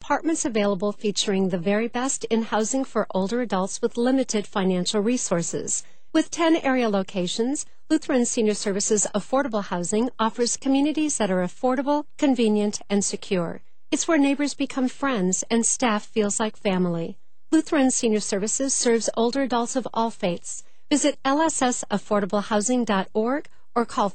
apartments available featuring the very best in housing for older adults with limited financial resources. With 10 area locations, Lutheran Senior Services Affordable Housing offers communities that are affordable, convenient, and secure. It's where neighbors become friends and staff feels like family. Lutheran Senior Services serves older adults of all faiths. Visit lssaffordablehousing.org or call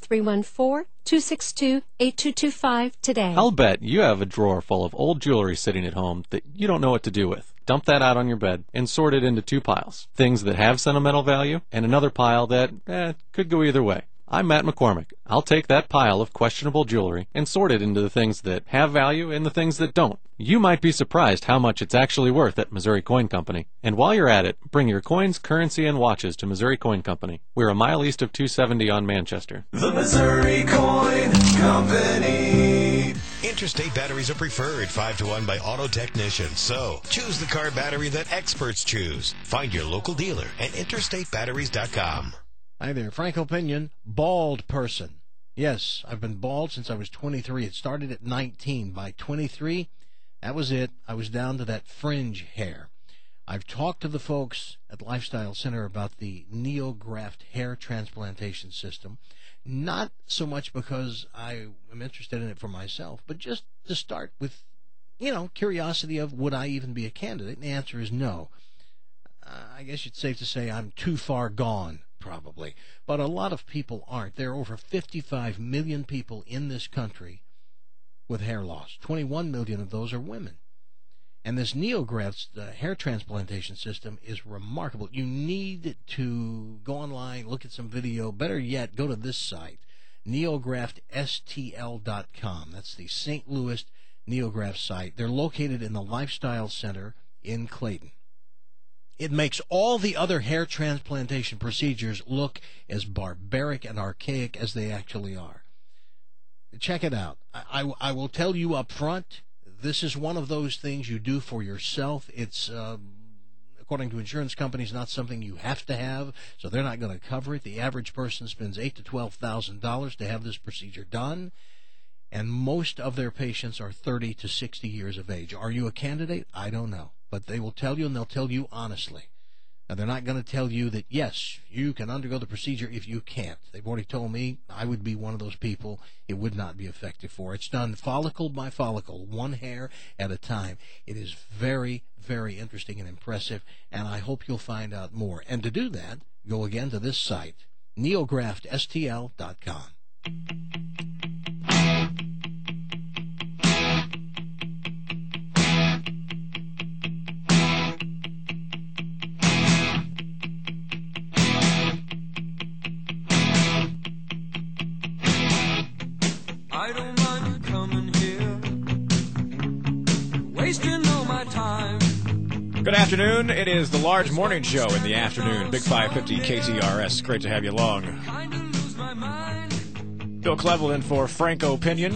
314-262-8225 today. I'll bet you have a drawer full of old jewelry sitting at home that you don't know what to do with. Dump that out on your bed and sort it into two piles. Things that have sentimental value and another pile that could go either way. I'm Matt McCormick. I'll take that pile of questionable jewelry and sort it into the things that have value and the things that don't. You might be surprised how much it's actually worth at Missouri Coin Company. And while you're at it, bring your coins, currency, and watches to Missouri Coin Company. We're a mile east of 270 on Manchester. The Missouri Coin Company. Interstate batteries are preferred 5-to-1 by auto technicians. So choose the car battery that experts choose. Find your local dealer at interstatebatteries.com. Hi there, Frank Opinion, bald person. Yes, I've been bald since I was 23. It started at 19. By 23, that was it. I was down to that fringe hair. I've talked to the folks at Lifestyle Center about the NeoGraft hair transplantation system. Not so much because I am interested in it for myself, but just to start with, curiosity of would I even be a candidate? And the answer is no. I guess it's safe to say I'm too far gone. Probably. But a lot of people aren't. There are over 55 million people in this country with hair loss. 21 million of those are women. And this NeoGraft hair transplantation system is remarkable. You need to go online, look at some video. Better yet, go to this site, neograftstl.com. That's the St. Louis NeoGraft site. They're located in the Lifestyle Center in Clayton. It makes all the other hair transplantation procedures look as barbaric and archaic as they actually are. Check it out. I will tell you up front, this is one of those things you do for yourself. It's, according to insurance companies, not something you have to have, so they're not going to cover it. The average person spends $8,000 to $12,000 to have this procedure done, and most of their patients are 30 to 60 years of age. Are you a candidate? I don't know. But they will tell you, and they'll tell you honestly. Now, they're not going to tell you that, yes, you can undergo the procedure if you can't. They've already told me I would be one of those people it would not be effective for. It's done follicle by follicle, one hair at a time. It is very, very interesting and impressive, and I hope you'll find out more. And to do that, go again to this site, neograftstl.com. I don't mind coming here, wasting all my time. Good afternoon. It is the Large Morning Show in the afternoon. Big 550 KTRS. Great to have you along. Bill Cleveland for Frank Opinion.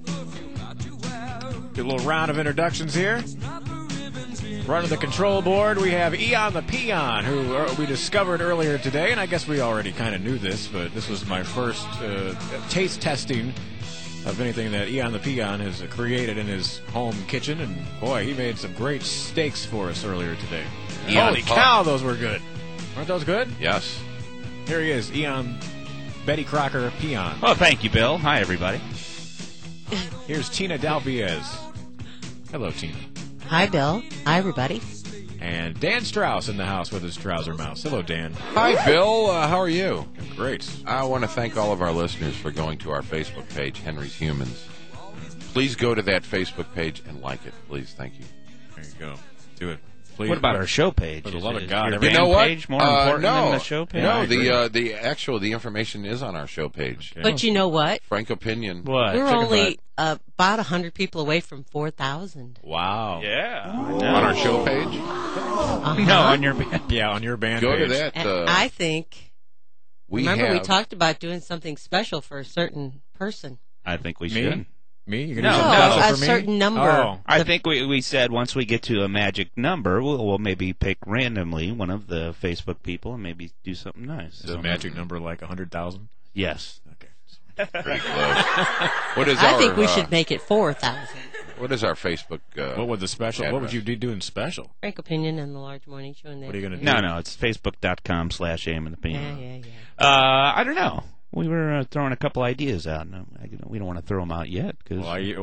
Do a little round of introductions here. Running the control board, we have Eon the Peon, who we discovered earlier today, and I guess we already kind of knew this, but this was my first taste testing of anything that Eon the Peon has created in his home kitchen, and boy, he made some great steaks for us earlier today. Holy cow, those were good. Weren't those good? Yes. Here he is, Eon Betty Crocker Peon. Well, thank you, Bill. Hi, everybody. Here's Tina Dalbiez. Hello, Tina. Hi, Bill. Hi, everybody. And Dan Strauss in the house with his trouser mouse. Hello, Dan. Hi, Bill. How are you? Great. I want to thank all of our listeners for going to our Facebook page, Henry's Humans. Please go to that Facebook page and like it, please. Thank you. There you go. Do it. Please. What about our show page? For the love of God. Your You know what? page more important no, than the show page? No, the information is on our show page. Okay. But you know what? Frank Opinion. What? We're only about 100 people away from 4,000. Wow. Yeah. On our show page? No, on your band. Yeah, on your band Go page. to that. And I think, we talked about doing something special for a certain person. I think we Me? should. Me? You're No, gonna do No, something a special for me? certain number. Oh. I think we said once we get to a magic number, we'll maybe pick randomly one of the Facebook people and maybe do something nice. Is a magic number like 100,000? Yes. Okay. Pretty close. What is I our, think we should make it 4,000. What is our Facebook? What would the special? What would address? you be doing special? Frank Opinion and the Large Morning Show. What are you going to do? No, it's facebook.com/AM and the PM. Yeah. I don't know. We were throwing a couple ideas out. And we don't want to throw them out yet. Cause,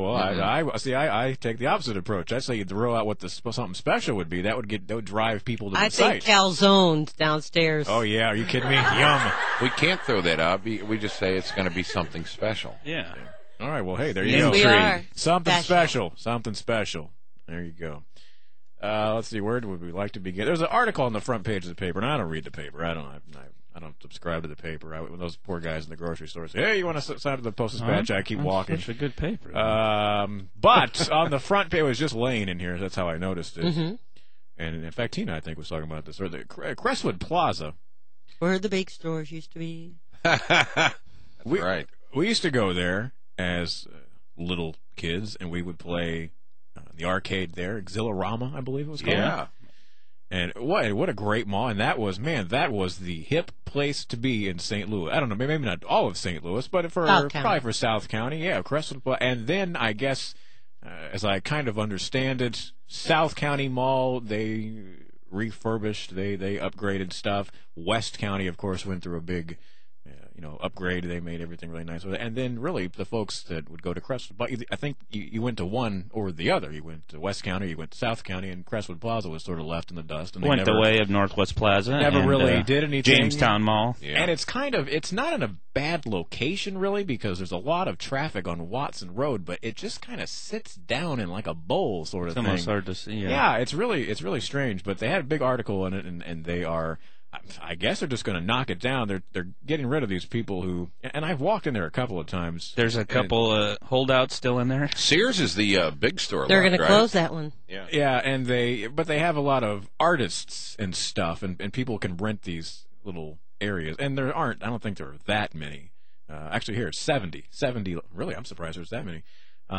I take the opposite approach. I say you throw out what something special would be. That would drive people to the I site. think calzones downstairs. Oh yeah, are you kidding me? Yum. We can't throw that out. We just say it's going to be something special. yeah. All right. Well, hey, there you Yes, go. we are. Something Special. special. Something special. There you go. Let's see. Where would we like to begin? There's an article on the front page of the paper, and I don't read the paper. I don't subscribe to the paper. When those poor guys in the grocery store say, "Hey, you want to sign up to the Post-Dispatch?" I keep walking. Such a good paper. But on the front page, it was just laying in here. That's how I noticed it. Mm-hmm. And in fact, Tina, I think, was talking about this. Or the Crestwood Plaza. Where the big stores used to be. Right. We used to go there as little kids, and we would play the arcade there, Exhilarama, I believe it was called. Yeah. And what a great mall. And that was the hip place to be in St. Louis. I don't know, maybe not all of St. Louis, but probably for South County. Yeah, Crestwood Plaza. And then I guess, as I kind of understand it, South County Mall, they refurbished, they upgraded stuff. West County, of course, went through a big upgrade. They made everything really nice with it. And then really the folks that would go to Crestwood, but I think you went to one or the other. You went to West County, you went to South County, and Crestwood Plaza was sort of left in the dust. And Went the way of Northwest Plaza. Never and, really did anything. Jamestown Mall. Yeah. And it's not in a bad location really, because there's a lot of traffic on Watson Road, but it just kind of sits down in like a bowl sort of It's thing. almost hard to see. Yeah, it's really strange. But they had a big article in it, and they are, I guess they're just going to knock it down. They're getting rid of these people who, and I've walked in there a couple of times. There's a couple holdouts still in there. Sears is the big store. They're going to close that one. Yeah. Yeah, and but they have a lot of artists and stuff, and people can rent these little areas. And I don't think there are that many. Actually, here it's 70. Really, I'm surprised there's that many.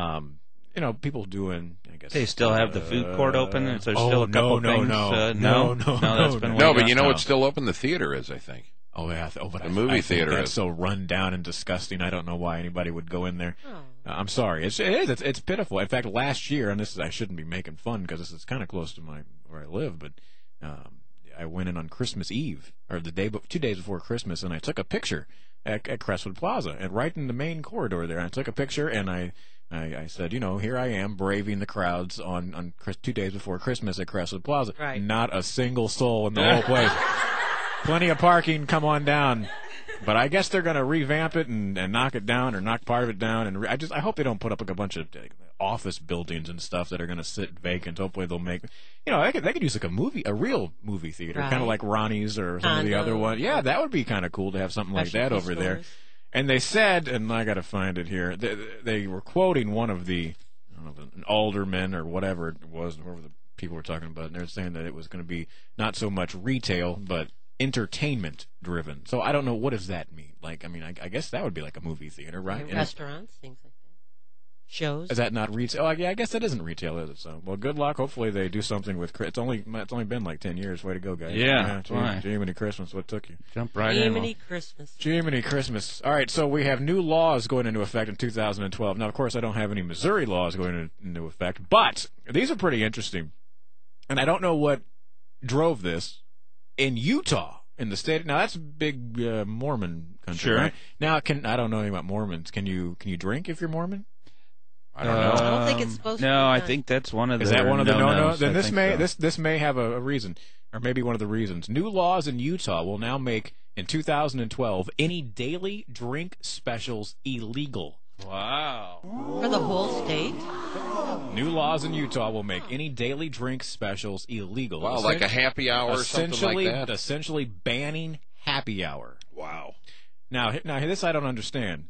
People doing, I guess. They still have the food court open. There's still a couple things. No, that's been No, way but you know down. what's still open? The theater is, I think. Oh yeah, but The movie I think theater that's is. so run down and disgusting. I don't know why anybody would go in there. Oh. I'm sorry. It's pitiful. In fact, last year, and I shouldn't be making fun because this is kind of close to where I live, but I went in on Christmas Eve, or 2 days before Christmas, and I took a picture at Crestwood Plaza, and right in the main corridor there, I took a picture, and I said, here I am braving the crowds on 2 days before Christmas at Crestwood Plaza. Right. Not a single soul in the whole place. Plenty of parking. Come on down. But I guess they're going to revamp it and knock it down, or knock part of it down. And I hope they don't put up like a bunch of office buildings and stuff that are going to sit vacant. Hopefully they'll make, they could use like a real movie theater, Right. kind of like Ronnie's or some of the other ones. Yeah, that would be kind of cool to have something like that over there. And they said, and I got to find it here, they were quoting one of the, I don't know, an alderman or whatever it was, whoever the people were talking about, and they're saying that it was going to be not so much retail, but entertainment driven. So I don't know, what does that mean? Like, I guess that would be like a movie theater, right? And Restaurants, things like that. Shows. is that not retail? Oh, yeah, I guess that isn't retail, is it? So, well, good luck. Hopefully they do something with. It's only been like 10 years. Way to go, guys! Yeah, Jiminy Christmas. What took you? Jump right in. Jiminy Christmas. Jiminy Christmas. All right, so we have new laws going into effect in 2012. Now, of course, I don't have any Missouri laws going into effect, but these are pretty interesting. And I don't know what drove this in Utah, in the state. Now, that's a big Mormon country, Sure. right? Now, I don't know anything about Mormons. Can you drink if you're Mormon? I don't know. I don't think it's supposed to be No, I done. think that's one of the. Is that one of the no-nos? Then I this think may so. this may have a reason, or maybe one of the reasons. New laws in Utah will now make in 2012 any daily drink specials illegal. Wow. For the whole state? New laws in Utah will make any daily drink specials illegal. Wow, like a happy hour or something like that? Essentially banning happy hour. Wow. Now this I don't understand.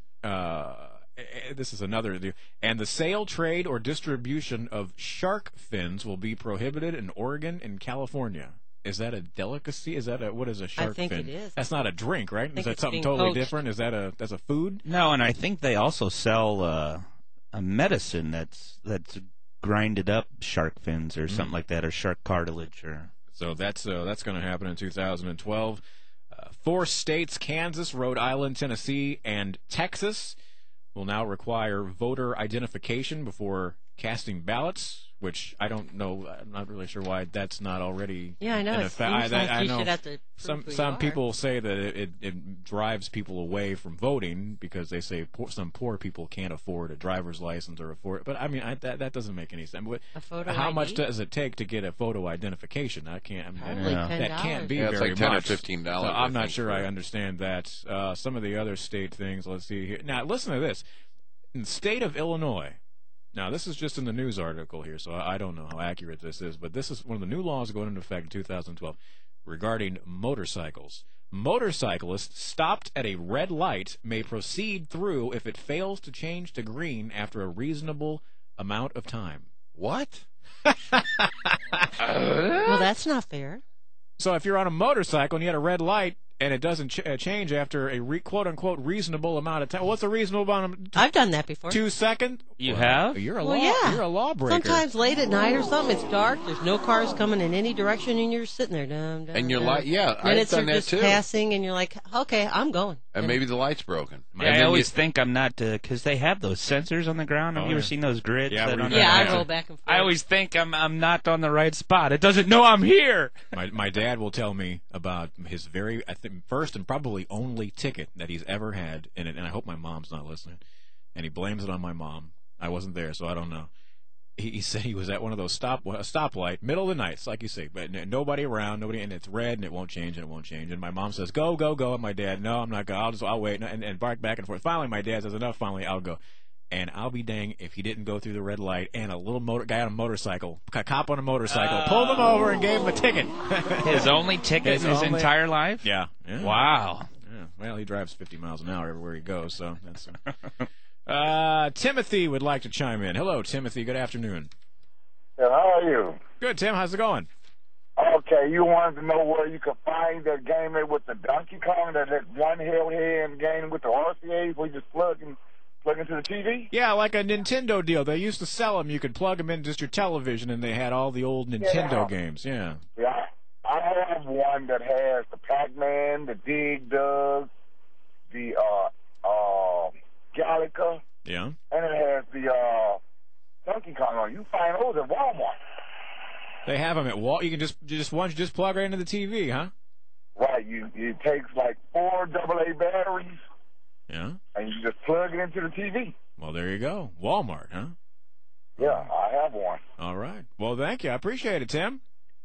This is another. And the sale, trade, or distribution of shark fins will be prohibited in Oregon and California. Is that a delicacy? What is a shark fin? I think it is. That's not a drink, right? think Is that it's something being totally poached. different? Is that's a food? No, and I think they also sell a medicine that's grinded up shark fins or something like that, or shark cartilage, or. So that's going to happen in 2012. 4 states, Kansas, Rhode Island, Tennessee, and Texas, will now require voter identification before casting ballots, which I don't know. I'm not really sure why that's not already. Yeah, I know. in It effect. seems like I you know should have to prove who some you people say that it drives people away from voting because they say some poor people can't afford a driver's license or afford. But I mean, that doesn't make any sense. A photo How ID? much does it take to get a photo identification? I can't. I mean, Probably that can't be Yeah, it's very like $10 or much. $15, So I I'm not think, sure for I it. understand that. Some of the other state things. Let's see here. Now, listen to this. In the state of Illinois. Now, this is just in the news article here, so I don't know how accurate this is, but this is one of the new laws going into effect in 2012 regarding motorcycles. Motorcyclists stopped at a red light may proceed through if it fails to change to green after a reasonable amount of time. What? Well, that's not fair. So if you're on a motorcycle and you had a red light and it doesn't change after a quote-unquote reasonable amount of time, what's a reasonable amount of I've done that before. 2 seconds? You have? You're a Well, yeah. You're a lawbreaker. Sometimes late at night or something, it's dark. There's no cars coming in any direction, and you're sitting there. Dum, dum, And you're dum. like, yeah, I've Minutes done are that just too. passing, and you're like, okay, I'm going. And maybe the light's broken. Yeah, I always think I'm not, because they have those sensors on the ground. Have you ever seen those grids? Yeah, that where on you the got- Yeah, ground? I roll back and forth. I always think I'm not on the right spot. It doesn't know I'm here. My dad will tell me about his very, I think, first and probably only ticket that he's ever had, and I hope my mom's not listening. And he blames it on my mom. I wasn't there, so I don't know. He said he was at one of those stoplight, middle of the night, it's like you say, but nobody around, and it's red, and it won't change, And my mom says, go, go, go. And my dad, no, I'm not going. I'll wait, and bark back and forth. Finally, my dad says, enough. Finally, I'll go. And I'll be dang if he didn't go through the red light and a little guy on a motorcycle, a cop on a motorcycle, pulled him over and gave him a ticket. His only ticket in his entire life? Yeah. Wow. Yeah. Well, he drives 50 miles an hour everywhere he goes, so that's. Timothy would like to chime in. Hello, Timothy. Good afternoon. Yeah, how are you? Good, Tim. How's it going? Okay, you wanted to know where you could find that game with the Donkey Kong, that one held hand game with the RCAs where you just plug into the TV? Yeah, like a Nintendo deal. They used to sell them. You could plug them in just your television, and they had all the old Nintendo games. Yeah. Yeah, I have one that has the Pac-Man, the Dig Dug, the Galaga, Yeah. and it has the Donkey Kong on. You find those at Walmart. They have them at Walt. You can just plug right into the TV, huh? Right, it takes like 4 AA batteries, Yeah. and you just plug it into the TV. Well, there you go. Walmart, huh? Yeah, I have one. All right. Well, thank you. I appreciate it, Tim.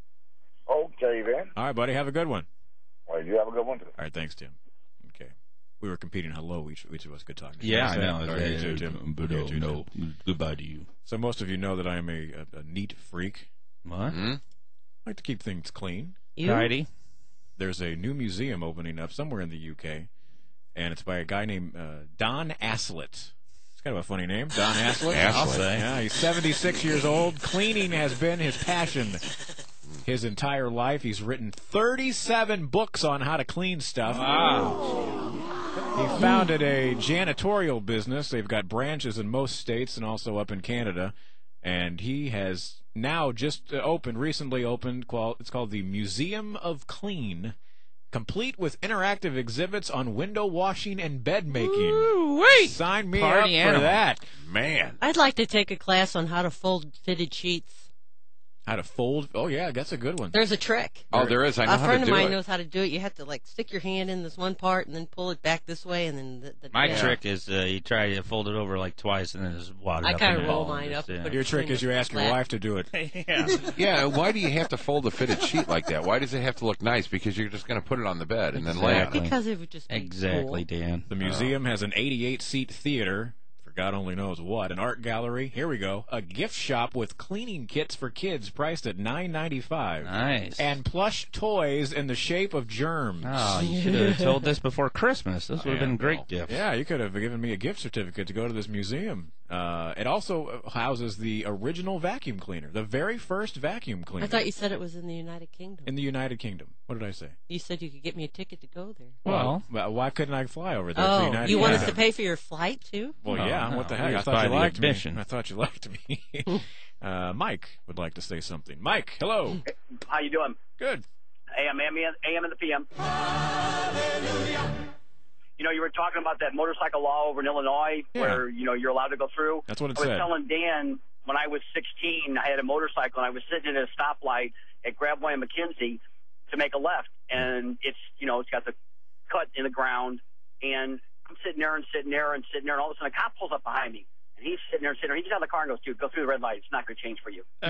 Okay, then. All right, buddy. Have a good one. Well, you have a good one, too. All right. Thanks, Tim. Okay. We were competing hello. Each of us could talk. Yeah, I Say it? know. All right, you too, Tim. But You too, no. Tim. Goodbye to you. So most of you know that I am a neat freak. What? Hmm? I like to keep things clean. You? Tidy? There's a new museum opening up somewhere in the UK, and it's by a guy named Don Aslett. It's kind of a funny name, Don Aslett. I'll say. Yeah, he's 76 years old. Cleaning has been his passion his entire life. He's written 37 books on how to clean stuff. Wow. He founded a janitorial business. They've got branches in most states and also up in Canada. And he has now just recently opened, it's called the Museum of Clean, complete with interactive exhibits on window washing and bed making. Wait! Sign me Party up for animal. that. Man. I'd like to take a class on how to fold fitted sheets. How to fold. Oh, yeah, that's a good one. There's a trick. Oh, there is. I know A how friend to of do mine it. knows how to do it. You have to stick your hand in this one part and then pull it back this way, and then My trick is you try to fold it over like twice and then just wad it I up kinda in the roll ball. mine up and put Your trick is you ask your wife to do it. Yeah. Yeah, why do you have to fold a fitted sheet like that? Why does it have to look nice? Because you're just going to put it on the bed and then lay on Exactly. it. Because it would just be Exactly, cool. Dan. The museum has an 88-seat theater, for God only knows what, an art gallery, here we go, a gift shop with cleaning kits for kids priced at $9.95, Nice. and plush toys in the shape of germs. Oh, you should have told this before Christmas. This would have been a great well, gift. Yeah, you could have given me a gift certificate to go to this museum. It also houses the original vacuum cleaner, the very first vacuum cleaner. I thought you said it was in the United Kingdom. in the United Kingdom. What did I say? You said you could get me a ticket to go there. Well, Why couldn't I fly over there to the Oh, United you want us Kingdom? to pay for your flight, too? Well, Oh, yeah. no. What the We heck? I just thought buy you the liked me. admission. I thought you liked me. Mike would like to say something. Mike, hello. How you doing? Good. AM and the PM. You know, you were talking about that motorcycle law over in Illinois Yeah. where, you're allowed to go through. That's what it I was said. telling Dan, when I was 16, I had a motorcycle, and I was sitting at a stoplight at Gravois and McKenzie to make a left, and it's got the cut in the ground, and I'm sitting there, and all of a sudden a cop pulls up behind me, and he's sitting there, he gets out of the car and goes, dude, go through the red light. It's not going to change for you. And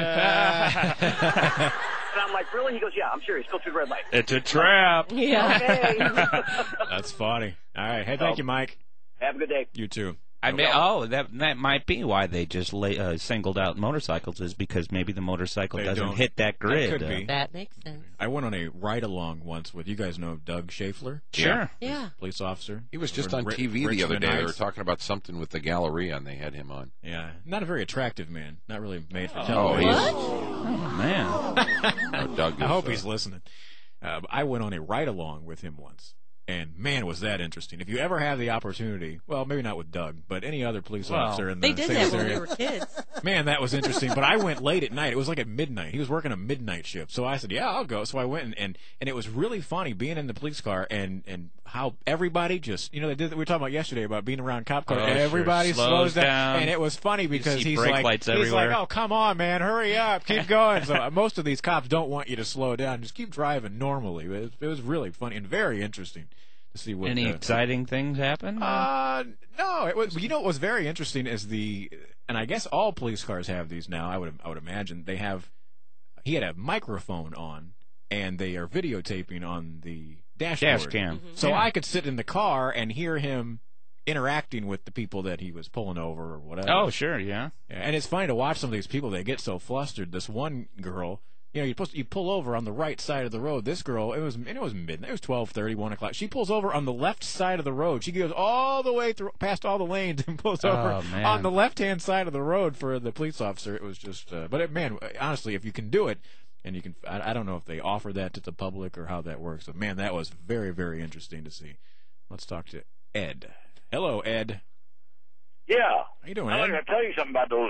I'm like, really? He goes, yeah, I'm serious. Go through the red light. It's a trap. Yeah. Okay. That's funny. All right. Hey, thank you, Mike. Have a good day. You too. I mean, that might be why they just singled out motorcycles, is because maybe the motorcycle doesn't hit that grid. That could be. That makes sense. I went on a ride-along once with, you guys know Doug Schaeffler? Sure. Yeah. Police officer. He was just on TV the other day. They were talking about something with the Galleria, and they had him on. Yeah. Not a very attractive man. Not really made for Oh, television. what? Oh, man. Doug I hope he's listening. I went on a ride-along with him once. And, man, was that interesting. If you ever have the opportunity, well, maybe not with Doug, but any other police officer in the They did St. that when area. we were kids. Man, that was interesting. But I went late at night. It was like at midnight. He was working a midnight shift. So I said, yeah, I'll go. So I went, and it was really funny being in the police car and how everybody just, they did. We were talking about yesterday about being around cop car. Everybody sure. slows Slows down. And it was funny because see he's brake like, lights everywhere. oh, come on, man, hurry up, keep going. So most of these cops don't want you to slow down. Just keep driving normally. It was really funny and very interesting. See what, any exciting things happen? No, it was. What was very interesting is and I guess all police cars have these now. I would imagine they have. He had a microphone on, and they are videotaping on the dashboard. Dash cam. Mm-hmm. So I could sit in the car and hear him interacting with the people that he was pulling over or whatever. Oh, sure, yeah. And it's funny to watch some of these people. They get so flustered. This one girl. You pull over on the right side of the road. This girl, it was midnight. It was 12:30, 1 o'clock. She pulls over on the left side of the road. She goes all the way through, past all the lanes, and pulls over on the left-hand side of the road for the police officer. It was just, man, honestly, if you can do it, and you can, I don't know if they offer that to the public or how that works. But man, that was very, very interesting to see. Let's talk to Ed. Hello, Ed. Yeah. How you doing, Ed? I'm going to tell you something about those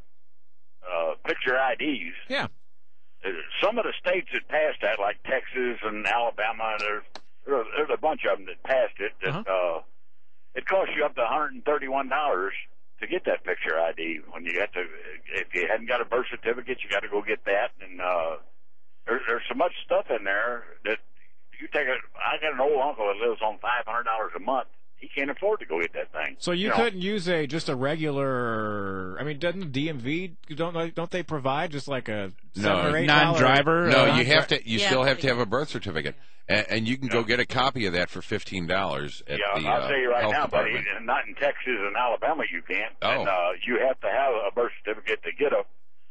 picture IDs. Yeah. Some of the states that passed that, like Texas and Alabama, there's a bunch of them that passed it. That it costs you up to $131 to get that picture ID. When you got to, if you hadn't got a birth certificate, you got to go get that. And there's so much stuff in there that you take it. I got an old uncle that lives on $500 a month. He can't afford to go get that thing. So you couldn't use just a regular. I mean, doesn't the DMV don't they provide just like a $7 or $8 non-driver? No, you have to. You still have to have a birth certificate, and you can go get a copy of that for $15 at the I'll tell you right health now, buddy. department. Not in Texas and Alabama, you can't. Oh. And, you have to have a birth certificate to get a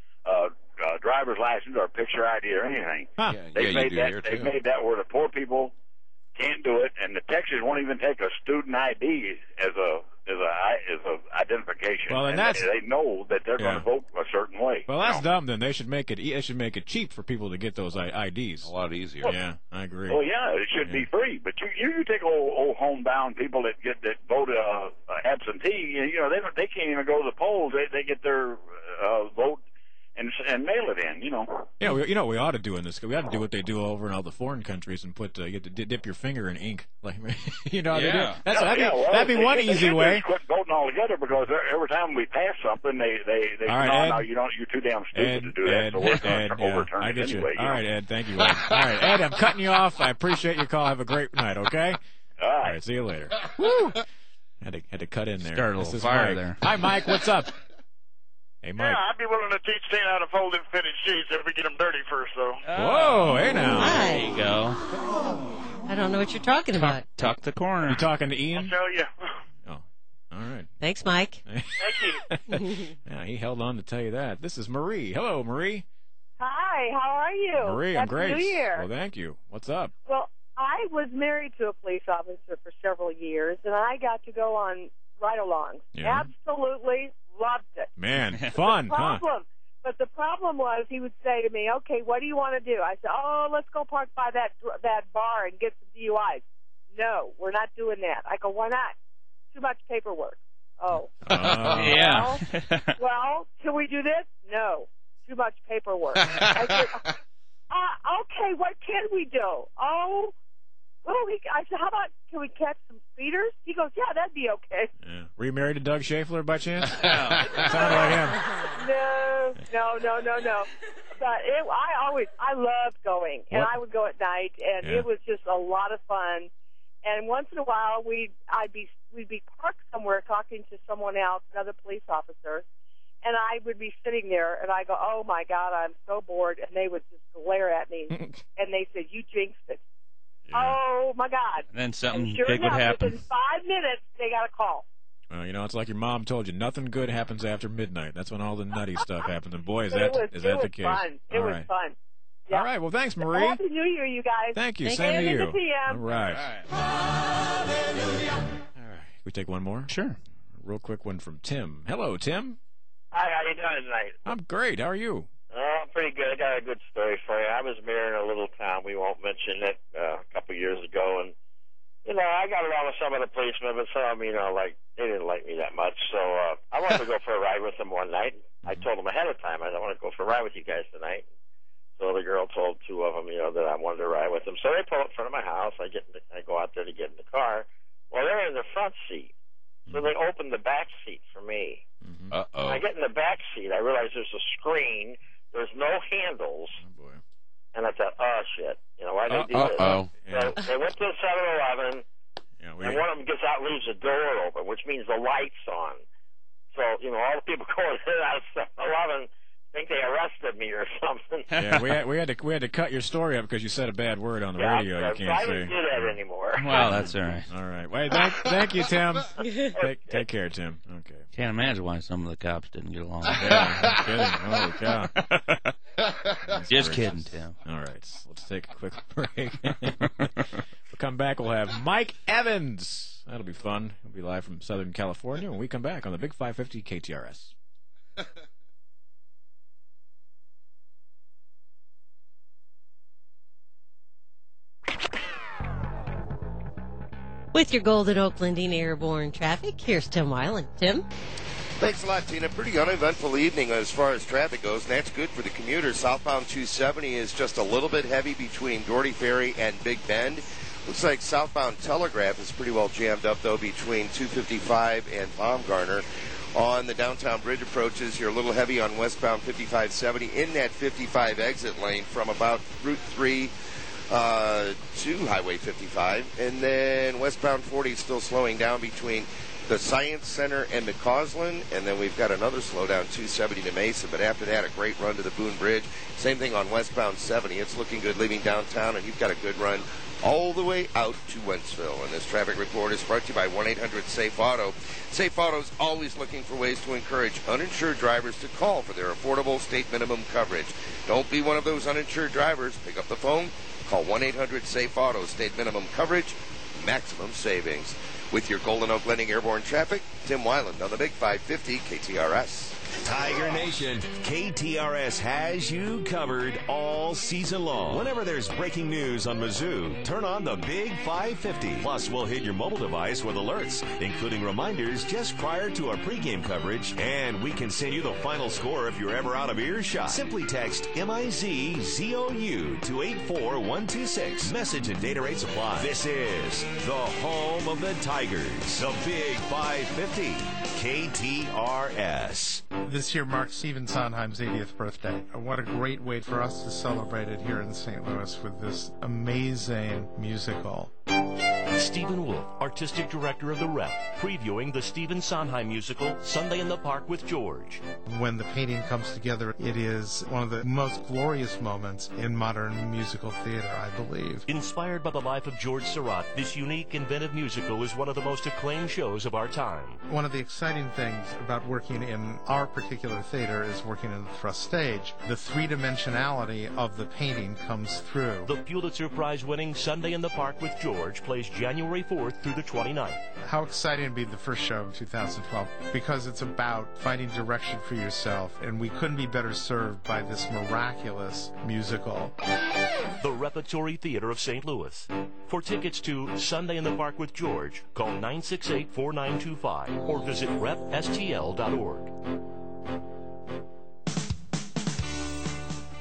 driver's license or a picture ID or anything. Huh. They've made that where the poor people can't do it, and the Texas won't even take a student ID as a identification. Well, and they know that they're going to vote a certain way. Well, that's dumb. Then they should make it cheap for people to get those IDs. A lot easier. Yeah, I agree. Well, yeah, it should be free. But you take old homebound people that vote absentee. They can't even go to the polls. They get their vote and mail it in. Yeah, we ought to do in this. We ought to do what they do over in all the foreign countries and put you have to dip your finger in ink, like they do. That'd be one easy way. Quit voting altogether because every time we pass something, they all right, no, you're too damn stupid to do that. So we're going to overturn I it get anyway. You. All right, Ed. Thank you. Ed. All right, Ed. I'm cutting you off. I appreciate your call. Have a great night. Okay. All right. See you later. Woo. Had to cut in there. Start a little fire there. Hi, Mike. What's up? Hey, Mike. Yeah, I'd be willing to teach Tina how to fold and fitted sheets if we get them dirty first, though. Whoa, hey now. There you go. I don't know what you're talking about. Tuck the corner. You talking to Ian? I'll tell you. Oh, all right. Thanks, Mike. Thank you. Yeah, he held on to tell you that. This is Marie. Hello, Marie. Hi, how are you? Marie, I'm great. New Year. Well, thank you. What's up? Well, I was married to a police officer for several years, and I got to go on ride-alongs. Yeah. Absolutely loved it. Man, fun, But the problem was he would say to me, okay, what do you want to do? I said, let's go park by that bar and get some DUIs. No, we're not doing that. I go, why not? Too much paperwork. Yeah. Well, can we do this? No, too much paperwork. I said, okay, what can we do? well, I said, how about, can we catch some speeders? He goes, yeah, that'd be okay. Yeah. Were you married to Doug Schaeffler by chance? Sounded like him. No. But I loved going, and I would go at night, and it was just a lot of fun. And once in a while, we'd be parked somewhere talking to someone else, another police officer, and I would be sitting there, and I go, oh my God, I'm so bored, and they would just glare at me, and they said, you jinxed it. Yeah. Oh my God! And then something sure big enough, would happen. Within 5 minutes, they got a call. Well, you know, it's like your mom told you, nothing good happens after midnight. That's when all the nutty stuff happens. And boy, is that the case. Fun. It was fun. Yeah. All right. Well, thanks, Marie. Happy New Year, you guys. Thank you. Same to you. All right. Hallelujah. All right. We take one more? Sure. A real quick one from Tim. Hello, Tim. Hi, how you doing tonight? I'm great. How are you? Pretty good. I got a good story for you. I was mayor in a little town. We won't mention it. A couple years ago, and you know, I got along with some of the policemen, but some of them, you know, like they didn't like me that much. So I wanted to go for a ride with them one night. I told them ahead of time I want to go for a ride with you guys tonight. So the girl told two of them, you know, that I wanted to ride with them. So they pull up in front of my house. I go out there to get in the car. Well, they're in the front seat, so they open the back seat for me. Uh-oh. When I get in the back seat, I realize there's a screen. There's no handles. Oh, boy. And I thought, oh, shit. You know, why did they do this? Uh-oh. So they went to the 7-Eleven, and one of them gets out and leaves the door open, which means the light's on. So, you know, all the people going in and out of 7-Eleven think they arrested me or something. Yeah, we had to cut your story up because you said a bad word on the radio. You can't so I say. don't do that anymore. Well, that's all right. All right. Wait, thank you, Tim. Take care, Tim. Okay. Can't imagine why some of the cops didn't get along. Yeah, I'm kidding. Holy cow. Just kidding, Tim. All right. Let's take a quick break. We'll come back. We'll have Mike Evans. That'll be fun. He'll be live from Southern California when we come back on the Big 550 KTRS. With your Golden Oaklandine airborne traffic, here's Tim Weiland. Tim? Thanks a lot, Tina. Pretty uneventful evening as far as traffic goes, and that's good for the commuters. Southbound 270 is just a little bit heavy between Doherty Ferry and Big Bend. Looks like southbound Telegraph is pretty well jammed up, though, between 255 and Baumgartner. On the downtown bridge approaches, you're a little heavy on westbound 5570 in that 55 exit lane from about Route 3 to Highway 55. And then westbound 40 is still slowing down between the Science Center and McCausland, and then we've got another slowdown 270 to Mesa, but after that a great run to the Boone Bridge. Same thing on westbound 70. It's looking good leaving downtown, and you've got a good run all the way out to Wentzville. And this traffic report is brought to you by 1-800-SAFE-AUTO. Safe Auto's always looking for ways to encourage uninsured drivers to call for their affordable state minimum coverage. Don't be one of those uninsured drivers. Pick up the phone, call 1-800-SAFE-AUTO. State minimum coverage, maximum savings. With your Golden Oak Lending Airborne Traffic, Tim Weiland on the Big 550 KTRS. Tiger Nation, KTRS has you covered all season long. Whenever there's breaking news on Mizzou, turn on the Big 550. Plus, we'll hit your mobile device with alerts, including reminders just prior to our pregame coverage, and we can send you the final score if you're ever out of earshot. Simply text MIZZOU to 84126. Message and data rates apply. This is the home of the Tigers, the Big 550, KTRS. This year marks Stephen Sondheim's 80th birthday. What a great way for us to celebrate it here in St. Louis with this amazing musical. Stephen Wolf, Artistic Director of The Rep, previewing the Stephen Sondheim musical, Sunday in the Park with George. When the painting comes together, it is one of the most glorious moments in modern musical theater, I believe. Inspired by the life of George Seurat, this unique, inventive musical is one of the most acclaimed shows of our time. One of the exciting things about working in our particular theater is working in the thrust stage. The three-dimensionality of the painting comes through. The Pulitzer Prize-winning Sunday in the Park with George plays January 4th through the 29th. How exciting to be the first show of 2012, because it's about finding direction for yourself, and we couldn't be better served by this miraculous musical. The Repertory Theater of St. Louis. For tickets to Sunday in the Park with George, call 968-4925 or visit repstl.org. Hi,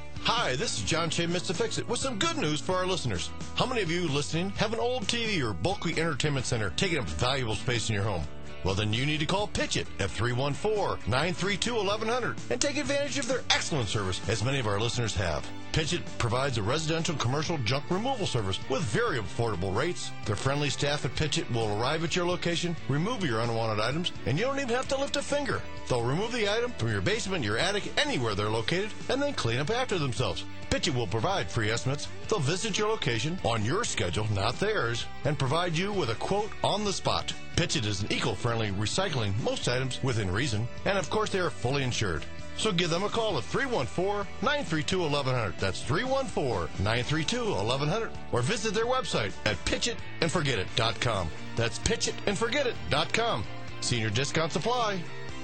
Hi, this is John Shea, Mr. Fix-It, with some good news for our listeners. How many of you listening have an old TV or bulky entertainment center taking up valuable space in your home? Well, then you need to call Pitch It at 314-932-1100 and take advantage of their excellent service, as many of our listeners have. Pitch It provides a residential commercial junk removal service with very affordable rates. Their friendly staff at Pitch It will arrive at your location, remove your unwanted items, and you don't even have to lift a finger. They'll remove the item from your basement, your attic, anywhere they're located, and then clean up after themselves. Pitch It will provide free estimates. They'll visit your location on your schedule, not theirs, and provide you with a quote on the spot. Pitch It is an eco-friendly, recycling most items within reason, and of course they are fully insured. So give them a call at 314-932-1100. That's 314-932-1100. Or visit their website at pitchitandforgetit.com. That's pitchitandforgetit.com. Senior discounts apply.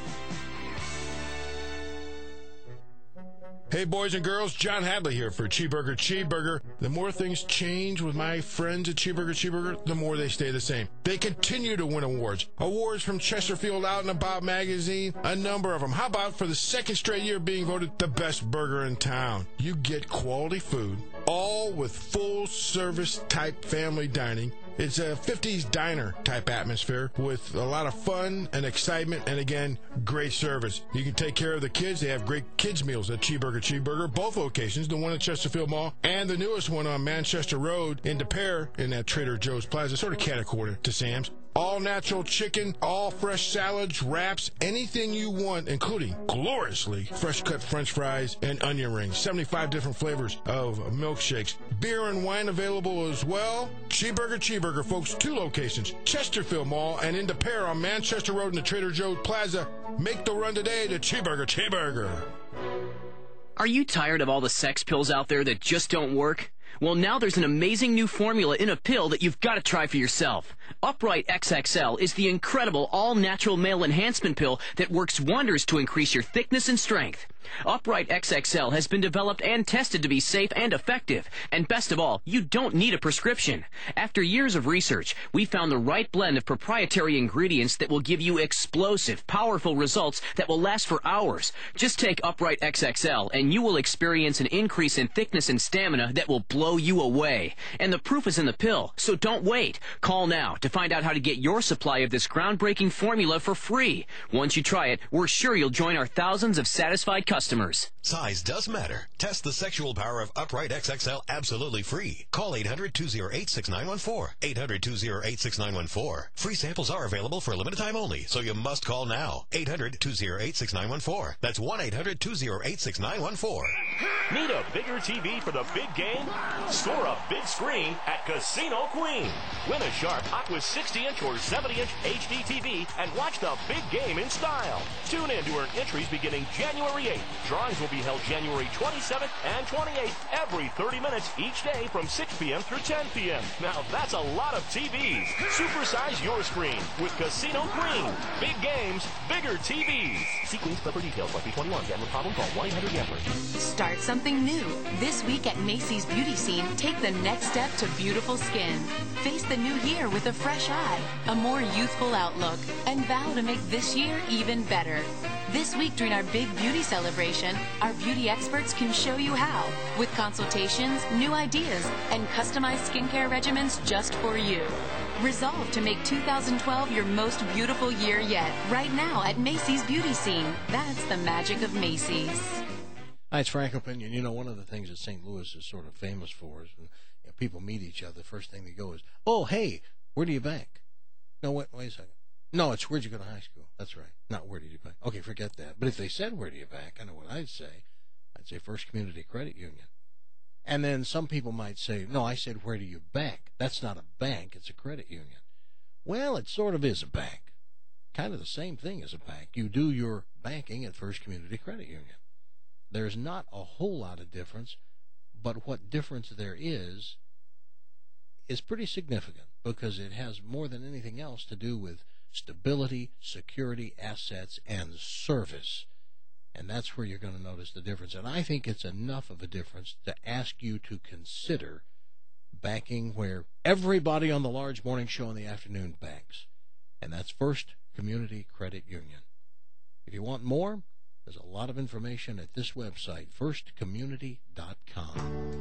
Hey, boys and girls, John Hadley here for Cheeseburger. The more things change with my friends at Cheeseburger, the more they stay the same. They continue to win awards. Awards from Chesterfield Out and About magazine, a number of them. How about for the second straight year being voted the best burger in town? You get quality food, all with full-service type family dining. It's a 50s diner type atmosphere with a lot of fun and excitement and, again, great service. You can take care of the kids. They have great kids meals at Cheeseburger. Both locations, the one at Chesterfield Mall and the newest one on Manchester Road in De Pere in that Trader Joe's Plaza, sort of catty-corner to Sam's. All natural chicken, all fresh salads, wraps, anything you want, including gloriously fresh cut French fries and onion rings. 75 different flavors of milkshakes. Beer and wine available as well. Cheeseburger, folks. 2 locations. Chesterfield Mall and in De Pere on Manchester Road in the Trader Joe's Plaza. Make the run today to Cheeseburger. Are you tired of all the sex pills out there that just don't work? Well, now there's an amazing new formula in a pill that you've got to try for yourself. Upright XXL is the incredible all-natural male enhancement pill that works wonders to increase your thickness and strength. Upright XXL has been developed and tested to be safe and effective. And best of all, you don't need a prescription. After years of research, we found the right blend of proprietary ingredients that will give you explosive, powerful results that will last for hours. Just take Upright XXL and you will experience an increase in thickness and stamina that will blow you away. And the proof is in the pill, so don't wait. Call now to find out how to get your supply of this groundbreaking formula for free. Once you try it, we're sure you'll join our thousands of satisfied customers. Size does matter. Test the sexual power of Upright XXL absolutely free. Call 800-208-6914. 800-208-6914. Free samples are available for a limited time only, so you must call now. 800-208-6914. That's 1-800-208-6914. Need a bigger TV for the big game? Score a big screen at Casino Queen. Win a sharp Aqua 60-inch or 70-inch HD TV and watch the big game in style. Tune in to earn entries beginning January 8th. Drawings will be held January 27th and 28th every 30 minutes each day from 6 p.m. through 10 p.m. Now that's a lot of TVs. Supersize your screen with Casino Queen. Big games, bigger TVs. See Queen's Club for details. Must be 21. Gambling problem? Call 1-800-GAMBLER. Start something new. This week at Macy's Beauty Scene, take the next step to beautiful skin. Face the new year with a fresh eye, a more youthful outlook, and vow to make this year even better. This week during our big beauty celebration, our beauty experts can show you how, with consultations, new ideas, and customized skincare regimens just for you. Resolve to make 2012 your most beautiful year yet, right now at Macy's Beauty Scene. That's the magic of Macy's. Hi, it's Frank Opinion. You know, one of the things that St. Louis is sort of famous for is when people meet each other, the first thing they go is, oh, hey, where do you bank? No, wait a second. No, it's where'd you go to high school? That's right. Not where did you bank. Okay, forget that. But if they said where do you bank, I know what I'd say. I'd say First Community Credit Union. And then some people might say, no, I said where do you bank? That's not a bank, it's a credit union. Well, it sort of is a bank. Kind of the same thing as a bank. You do your banking at First Community Credit Union. There's not a whole lot of difference, but what difference there is pretty significant because it has more than anything else to do with stability, security, assets, and service. And that's where you're going to notice the difference. And I think it's enough of a difference to ask you to consider banking where everybody on the large morning show in the afternoon banks. And that's First Community Credit Union. If you want more, There's a lot of information at this website, firstcommunity.com.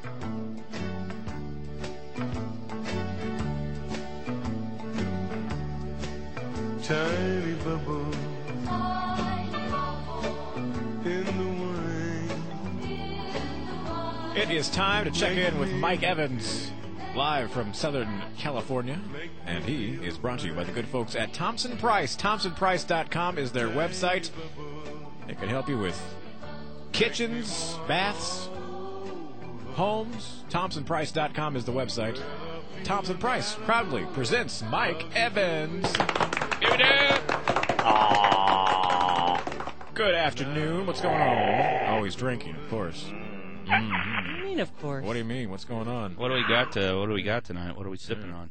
Tiny bubble in the wine. It is time to check in with Mike Evans, live from Southern California, and he is brought to you by the good folks at Thompson Price. ThompsonPrice.com is their website. They can help you with kitchens, baths, homes. ThompsonPrice.com is the website. Thompson Price proudly presents Mike Evans. Give it up. Good afternoon. What's going on? Oh, he's drinking, of course. What do you mean, of course? What do you mean? What's going on? What do we got tonight? What are we sipping on?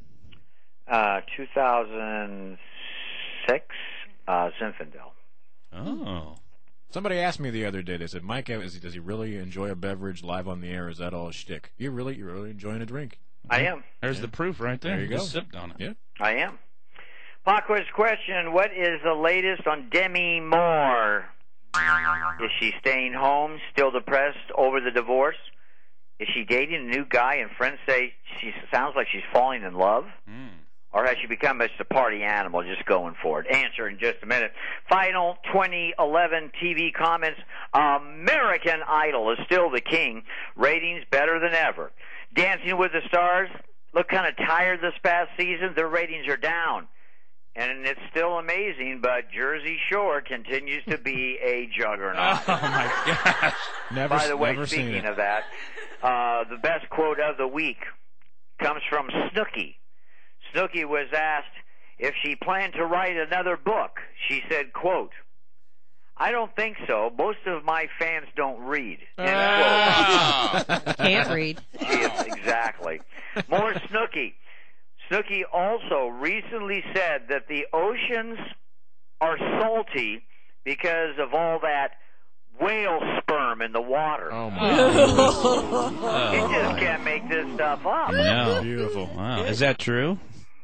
2006 Zinfandel. Oh. Somebody asked me the other day, they said, Mike Evans, does he really enjoy a beverage live on the air? Is that all a shtick? You're really enjoying a drink. I am. There's the proof right there. There you go. Just sipped on it. Yeah. I am. Pop quiz question, what is the latest on Demi Moore? Is she staying home, still depressed over the divorce? Is she dating a new guy and friends say she sounds like she's falling in love? Or has she become just a party animal, just going for it? Answer in just a minute. Final 2011 TV comments. American Idol is still the king. Ratings better than ever. Dancing with the Stars look kind of tired this past season. Their ratings are down. And it's still amazing, but Jersey Shore continues to be a juggernaut. Oh, my gosh. By the way, speaking of that, the best quote of the week comes from Snooki. Snooki was asked if she planned to write another book. She said, quote, I don't think so. Most of my fans don't read. End quote. Can't read. Exactly. More Snooki. Snooki also recently said that the oceans are salty because of all that whale sperm in the water. Oh, my goodness. You just can't make this stuff up. No. Beautiful. Wow. Is that true?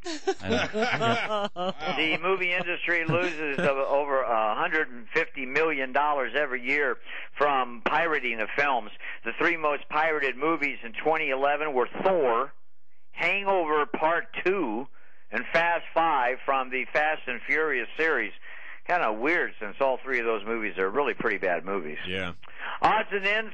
The movie industry loses over $150 million every year from pirating of films. The three most pirated movies in 2011 were Thor, Hangover Part 2, and Fast 5 from the Fast and Furious series. Kind of weird since all three of those movies are really pretty bad movies. Yeah. Odds and ends.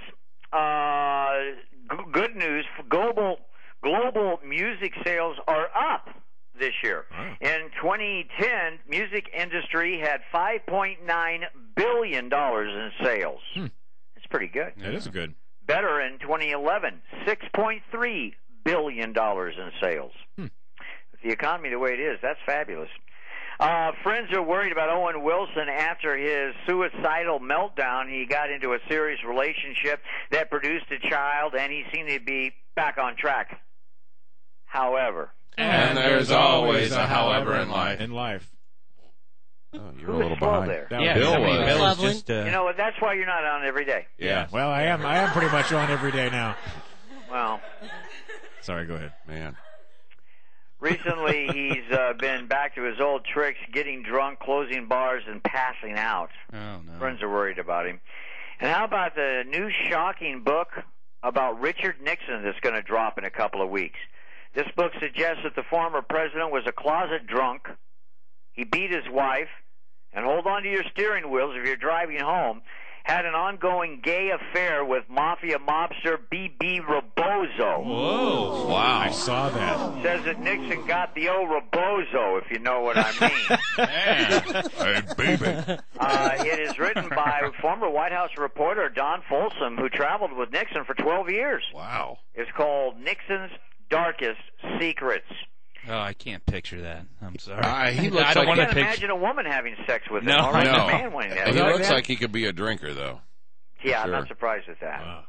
Good news. Global music sales are up this year. Wow. In 2010, music industry had $5.9 billion in sales. That's pretty good. That is good. Better in 2011, $6.3 billion in sales. With the economy the way it is, that's fabulous. Friends are worried about Owen Wilson after his suicidal meltdown. He got into a serious relationship that produced a child, and he seemed to be back on track. However. And there's always a however in life. Oh, you're a little behind. There? Yeah, Bill was just, you know what? That's why you're not on every day. Yeah. Well, I am pretty much on every day now. Well. Sorry, go ahead. Man. Recently, he's been back to his old tricks, getting drunk, closing bars, and passing out. Oh, no. Friends are worried about him. And how about the new shocking book about Richard Nixon that's going to drop in a couple of weeks? This book suggests that the former president was a closet drunk. He beat his wife, and hold on to your steering wheels if you're driving home, had an ongoing gay affair with mafia mobster B.B. Rebozo. Whoa. Wow. I saw that. Says that Nixon got the old Rebozo, if you know what I mean. Hey, baby. It is written by former White House reporter Don Folsom, who traveled with Nixon for 12 years. Wow. It's called Nixon's Darkest Secrets. Oh, I can't picture that. I'm sorry. He looks I don't like want to Imagine a woman having sex with him. No, All right, no. a man wanting that. He looks like he could be a drinker, though. Yeah, Sure. I'm not surprised at that. Wow.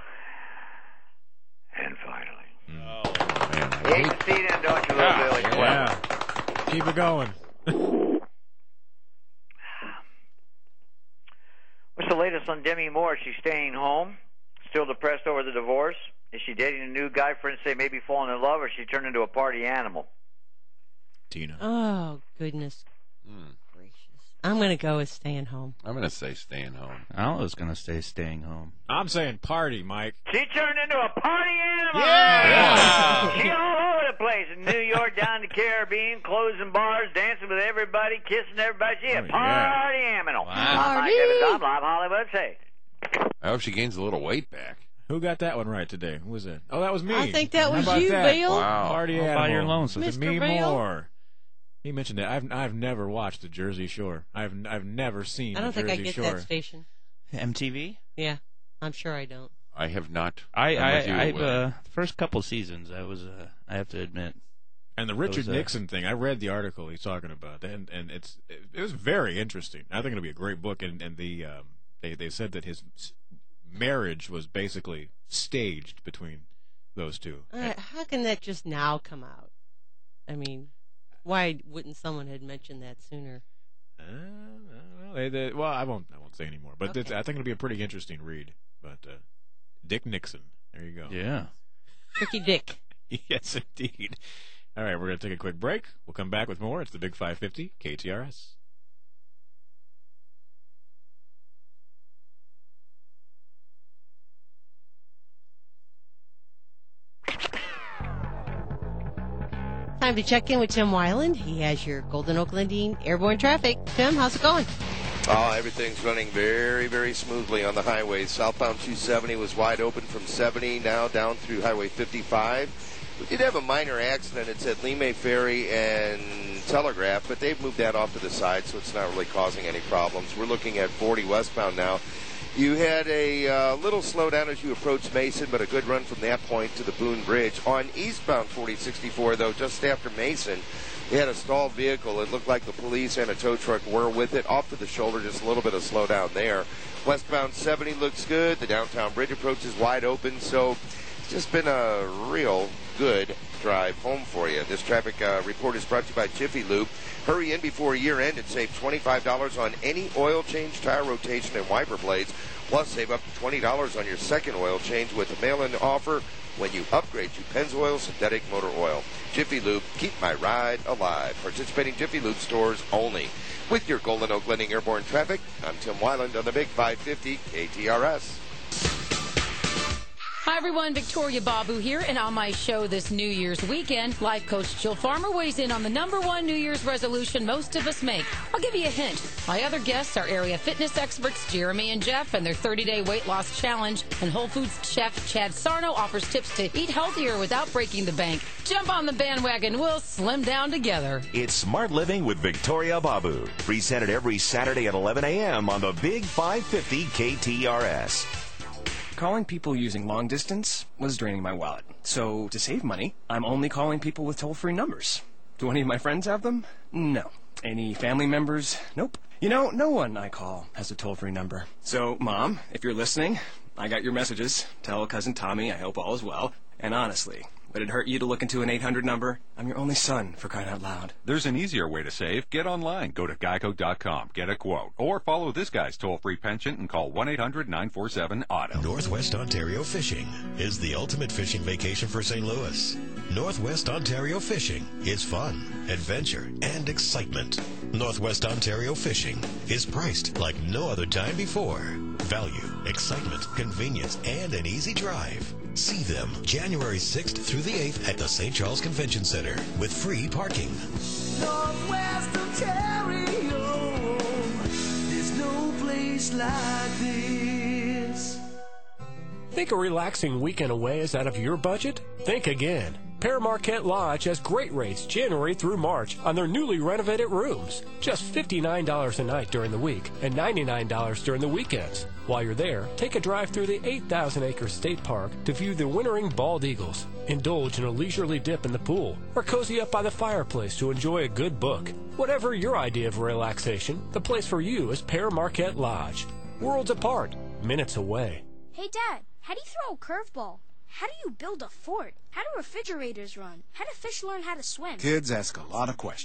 And finally. Man, Take the seat in, don't you, little Billy? Yeah. Keep it going. What's the latest on Demi Moore? Is she staying home? Still depressed over the divorce? Is she dating a new guy? Friends say maybe falling in love, or she turned into a party animal? Tina. Oh, goodness gracious. I'm going to go with staying home. I'm going to say staying home. I was going to say staying home. I'm saying party, Mike. She turned into a party animal. Yeah! She all over the place in New York, down the Caribbean, closing bars, dancing with everybody, kissing everybody. She a party animal. Wow. Like David Dobloff, Hollywood say. I hope she gains a little weight back. Who got that one right today? Who was it? Oh, that was me. I think that was How about you, that? Bill. Wow. Party All animal. by your lonesome. Mr. Mr. Me Bill. more. He mentioned that. I've never watched the Jersey Shore. I've never seen. I don't the think I Jersey get Shore. that station. MTV? Yeah, I'm sure I don't. I have not. I've the first couple seasons, I have to admit. And the Richard Nixon thing, I read the article he's talking about, and it was very interesting. I think it'll be a great book. And they said that his marriage was basically staged between those two. How can that just now come out? I mean, why wouldn't someone have mentioned that sooner? Well, I won't say anymore. But I think it'll be a pretty interesting read. But Dick Nixon, there you go. Yeah. Tricky Dick. Yes, indeed. All right, we're going to take a quick break. We'll come back with more. It's the Big 550, KTRS. Time to check in with Tim Weiland. He has your Golden Oak Lending airborne traffic. Tim, how's it going? Oh, everything's running very, very smoothly on the highways. Southbound 270 was wide open from 70, now down through Highway 55. We did have a minor accident. It's at Lime Ferry and Telegraph, but they've moved that off to the side, so it's not really causing any problems. We're looking at 40 westbound now. You had a little slowdown as you approached Mason, but a good run from that point to the Boone Bridge. On eastbound 4064, though, just after Mason, they had a stalled vehicle. It looked like the police and a tow truck were with it. Off to the shoulder, just a little bit of slowdown there. Westbound 70 looks good. The downtown bridge approach is wide open, so it's just been a real good drive home for you. This traffic report is brought to you by Jiffy Lube. Hurry in before year end and save $25 on any oil change, tire rotation, and wiper blades. Plus, save up to $20 on your second oil change with a mail-in offer when you upgrade to Pennzoil Synthetic Motor Oil. Jiffy Lube, keep my ride alive. Participating Jiffy Lube stores only. With your Golden Oak Lending airborne traffic, I'm Tim Weiland on the Big 550 KTRS. Hi, everyone. Victoria Babu here, and on my show this New Year's weekend, life coach Jill Farmer weighs in on the #1 New Year's resolution most of us make. I'll give you a hint. My other guests are area fitness experts Jeremy and Jeff and their 30-day weight loss challenge, and Whole Foods chef Chad Sarno offers tips to eat healthier without breaking the bank. Jump on the bandwagon. We'll slim down together. It's Smart Living with Victoria Babu, presented every Saturday at 11 a.m. on the Big 550 KTRS. Calling people using long distance was draining my wallet. So to save money, I'm only calling people with toll-free numbers. Do any of my friends have them? No. Any family members? Nope. You know, no one I call has a toll-free number. So, Mom, if you're listening, I got your messages. Tell Cousin Tommy I hope all is well. And honestly, would it hurt you to look into an 800 number? I'm your only son, for crying out loud. There's an easier way to save. Get online. Go to geico.com. Get a quote. Or follow this guy's toll-free penchant and call 1-800-947-AUTO. Northwest Ontario Fishing is the ultimate fishing vacation for St. Louis. Northwest Ontario Fishing is fun, adventure, and excitement. Northwest Ontario Fishing is priced like no other time before. Value, excitement, convenience, and an easy drive. See them January 6th through the 8th at the St. Charles Convention Center with free parking. Northwest Ontario, there's no place like this. Think a relaxing weekend away is out of your budget? Think again. Pere Marquette Lodge has great rates January through March on their newly renovated rooms. Just $59 a night during the week and $99 during the weekends. While you're there, take a drive through the 8,000-acre state park to view the wintering bald eagles, indulge in a leisurely dip in the pool, or cozy up by the fireplace to enjoy a good book. Whatever your idea of relaxation, the place for you is Pere Marquette Lodge. Worlds apart, minutes away. Hey, Dad, how do you throw a curveball? How do you build a fort? How do refrigerators run? How do fish learn how to swim? Kids ask a lot of questions.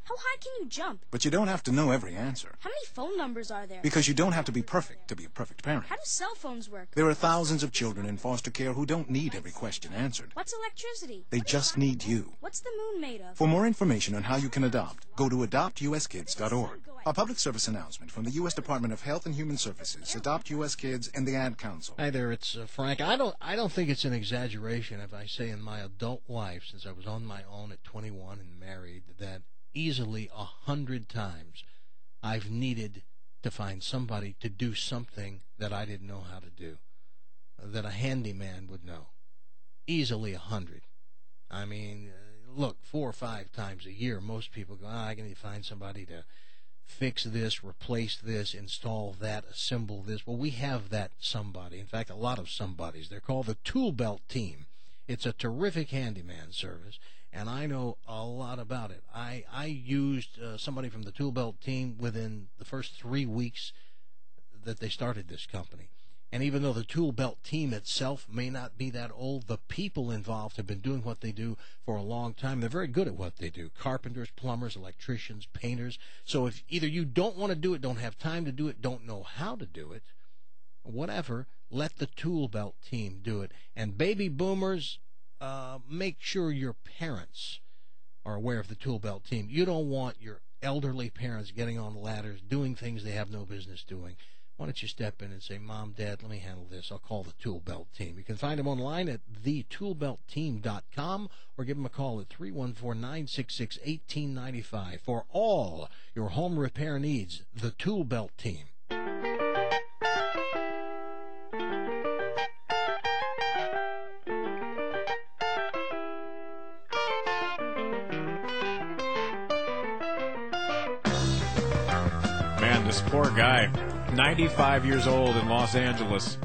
How high can you jump? But you don't have to know every answer. How many phone numbers are there? Because you don't have to be perfect to be a perfect parent. How do cell phones work? There are thousands of children in foster care who don't need every question answered. What's electricity? They just need you. What's the moon made of? For more information on how you can adopt, go to adoptuskids.org. A public service announcement from the U.S. Department of Health and Human Services, Adopt U.S. Kids, and the Ad Council. Hi there, it's Frank. I don't think it's an exaggeration if I say in my adult life, since I was on my own at 21 and married, that easily 100 times I've needed to find somebody to do something that I didn't know how to do, that a handyman would know. Easily 100. I mean, look, 4 or 5 times a year, most people go, I can find somebody to fix this, replace this, install that, assemble this. Well, we have that somebody. In fact, a lot of somebodies. They're called the Tool Belt Team. It's a terrific handyman service, and I know a lot about it. I used somebody from the Tool Belt Team within the first 3 weeks that they started this company. And even though the Tool Belt Team itself may not be that old, the people involved have been doing what they do for a long time. They're very good at what they do. Carpenters, plumbers, electricians, painters. So if either you don't want to do it, don't have time to do it, don't know how to do it, whatever, let the Tool Belt Team do it. And baby boomers, make sure your parents are aware of the Tool Belt Team. You don't want your elderly parents getting on ladders, doing things they have no business doing. Why don't you step in and say, Mom, Dad, let me handle this. I'll call the Tool Belt Team. You can find them online at thetoolbeltteam.com or give them a call at 314-966-1895 for all your home repair needs. The Tool Belt Team. Man, this poor guy. 95 years old in Los Angeles.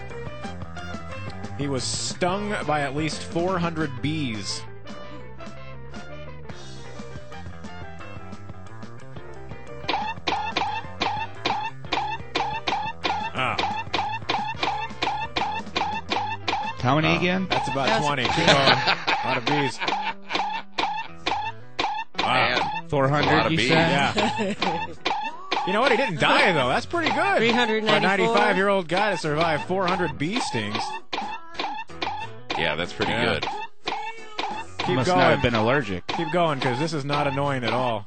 He was stung by at least 400 bees. How many again? That's about 20. Keep going. A lot of bees. Wow. 400, you said? Yeah. You know what? He didn't die, though. That's pretty good. 394. For a 95-year-old guy to survive 400 bee stings. Yeah, that's pretty good. Keep Must going. not have been allergic. Keep going, because this is not annoying at all.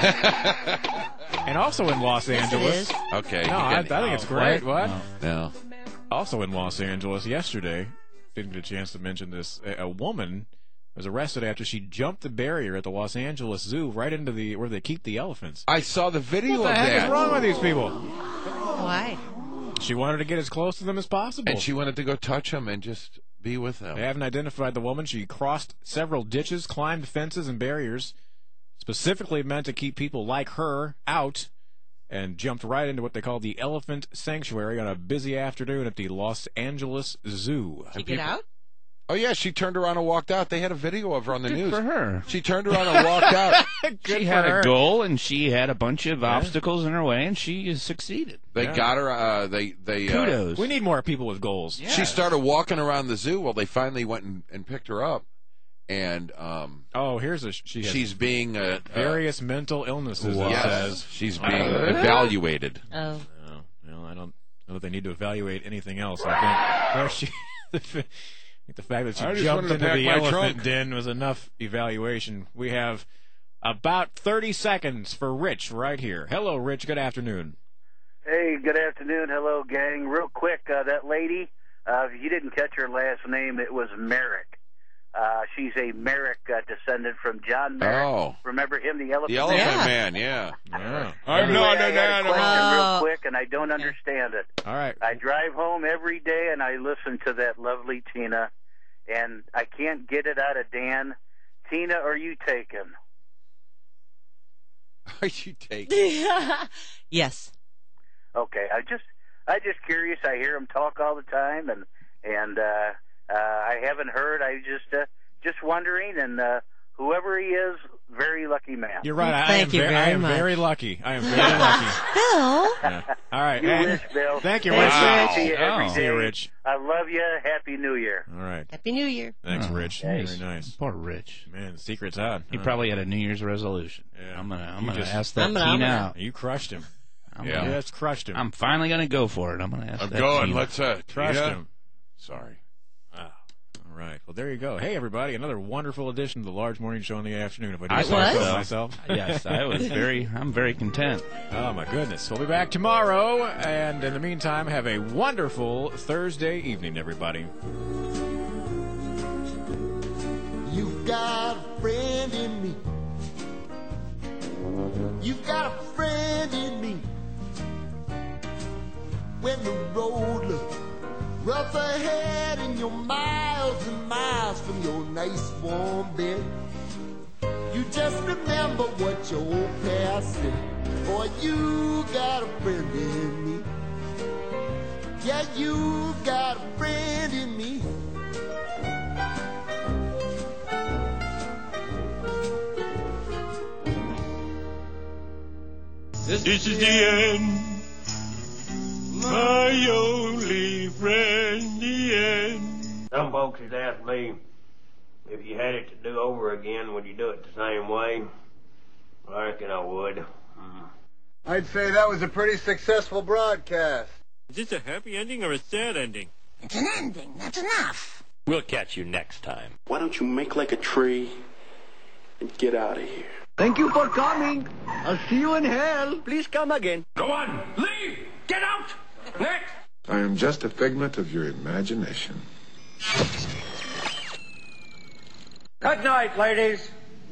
And also in Los Angeles. Okay. No, I think it's great. What? No. Also in Los Angeles yesterday, didn't get a chance to mention this, a woman was arrested after she jumped the barrier at the Los Angeles Zoo right into where they keep the elephants. I saw the video What the of heck that. is wrong with these people? Why? She wanted to get as close to them as possible. And she wanted to go touch them and just be with them. They haven't identified the woman. She crossed several ditches, climbed fences and barriers, specifically meant to keep people like her out, and jumped right into what they call the Elephant Sanctuary on a busy afternoon at the Los Angeles Zoo. Did she get out? Oh, yeah, she turned around and walked out. They had a video of her on the Good news. for her. She turned around and walked out. She had a goal, and she had a bunch of obstacles in her way, and she succeeded. They got her. Kudos. We need more people with goals. Yeah. She started walking around the zoo. Well, they finally went and picked her up. And she's being various mental illnesses. Yes, it says she's being evaluated. Oh. Well, I don't know if they need to evaluate anything else. I think the fact that she jumped into the elephant den was enough evaluation. We have about 30 seconds for Rich right here. Hello, Rich. Good afternoon. Hey, good afternoon. Hello, gang. Real quick, that lady, if you didn't catch her last name, it was Merrick. She's a Merrick descendant from John Merrick. Oh. Remember him, the elephant The Elephant Man, yeah. I'm not I had a question real quick, and I don't Okay. understand it. All right. I drive home every day, and I listen to that lovely Tina, and I can't get it out of Dan. Tina, are you taken? Are you taken? Yes. Okay, I just curious. I hear him talk all the time, and I haven't heard. I just wondering, and whoever he is, very lucky man. You're right. I Thank you very am much. very lucky. I am very lucky. Bill. Yeah. All right. You and wish, Bill. Thank you, Thanks, Rich. Rich. See you every See you, day. Rich. I love you. Happy New Year. All right. Happy New Year. Thanks, Rich. Nice. Very nice. Poor Rich. Man, the secret's out. He probably had a New Year's resolution. Yeah. I'm gonna You just- ask that I'm gonna- teen out. You crushed him. I'm Yeah, gonna- that's crushed him. I'm finally gonna go for it. I'm gonna ask I'm that going. teen Let's crushed Tina. him. Sorry. Wow. All right. Well, there you go. Hey, everybody. Another wonderful edition of the Large Morning Show in the afternoon. If I do I say so was. myself. Yes, I'm very content. Oh, my goodness. We'll be back tomorrow. And in the meantime, have a wonderful Thursday evening, everybody. You've got a friend in me. You've got a friend in me. When the road looks rough ahead and you're miles and miles from your nice warm bed, you just remember what your old past said. Boy, you got a friend in me. Yeah, you got a friend in me. This is the end, my only friend, the end. Some folks has asked me if you had it to do over again, would you do it the same way? Well, I reckon I would. I'd say that was a pretty successful broadcast. Is this a happy ending or a sad ending? It's an ending. That's enough. We'll catch you next time. Why don't you make like a tree and get out of here? Thank you for coming. I'll see you in hell. Please come again. Go on, leave, get out. Next. I am just a figment of your imagination. Good night, ladies.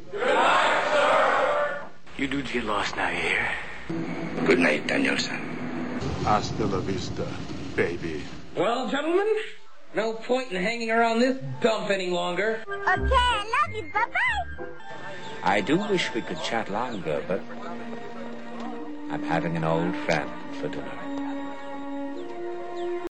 You dudes get lost now, you hear? Good night, Danielson. Hasta la vista, baby. Well, gentlemen, no point in hanging around this dump any longer. Okay, I love you. Bye-bye. I do wish we could chat longer, but I'm having an old friend for dinner.